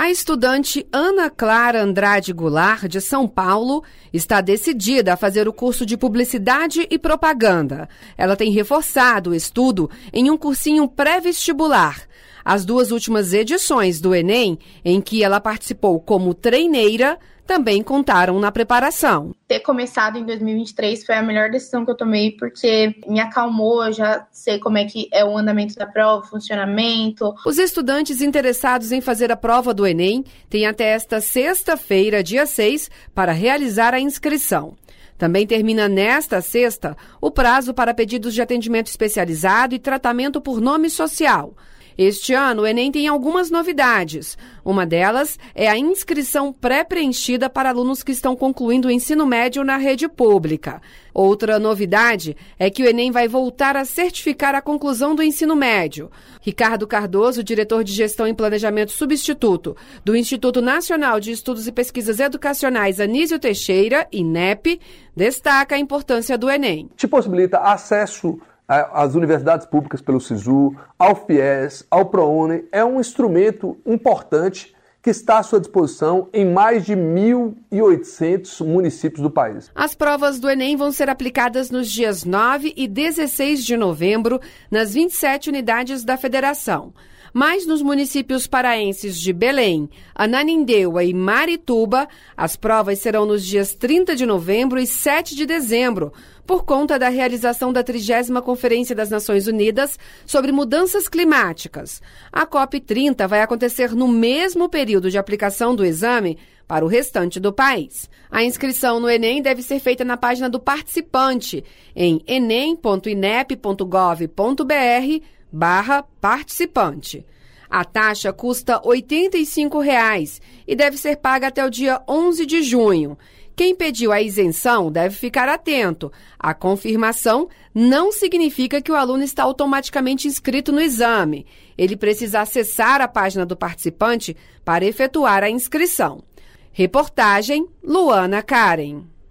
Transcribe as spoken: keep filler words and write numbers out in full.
A estudante Ana Clara Andrade Goulart, de São Paulo, está decidida a fazer o curso de Publicidade e Propaganda. Ela tem reforçado o estudo em um cursinho pré-vestibular. As duas últimas edições do Enem, em que ela participou como treineira, também contaram na preparação. Ter começado em dois mil e vinte e três foi a melhor decisão que eu tomei, porque me acalmou, eu já sei como é que é o andamento da prova, o funcionamento. Os estudantes interessados em fazer a prova do Enem têm até esta sexta-feira, dia seis, para realizar a inscrição. Também termina nesta sexta o prazo para pedidos de atendimento especializado e tratamento por nome social. Este ano, o Enem tem algumas novidades. Uma delas é a inscrição pré-preenchida para alunos que estão concluindo o ensino médio na rede pública. Outra novidade é que o Enem vai voltar a certificar a conclusão do ensino médio. Ricardo Cardoso, diretor de Gestão e Planejamento substituto do Instituto Nacional de Estudos e Pesquisas Educacionais Anísio Teixeira, I N E P, destaca a importância do Enem. Te possibilita acesso às universidades públicas pelo SISU, ao FIES, ao ProUni. É um instrumento importante que está à sua disposição em mais de mil e oitocentos municípios do país. As provas do Enem vão ser aplicadas nos dias nove e dezesseis de novembro nas vinte e sete unidades da federação. Mas nos municípios paraenses de Belém, Ananindeua e Marituba, as provas serão nos dias trinta de novembro e sete de dezembro, por conta da realização da trigésima Conferência das Nações Unidas sobre Mudanças Climáticas. A COP trinta vai acontecer no mesmo período de aplicação do exame para o restante do país. A inscrição no Enem deve ser feita na página do participante, em enem ponto inep ponto gov ponto br barra participante. A taxa custa oitenta e cinco reais e deve ser paga até o dia onze de junho. Quem pediu a isenção deve ficar atento. A confirmação não significa que o aluno está automaticamente inscrito no exame. Ele precisa acessar a página do participante para efetuar a inscrição. Reportagem Luana Karen.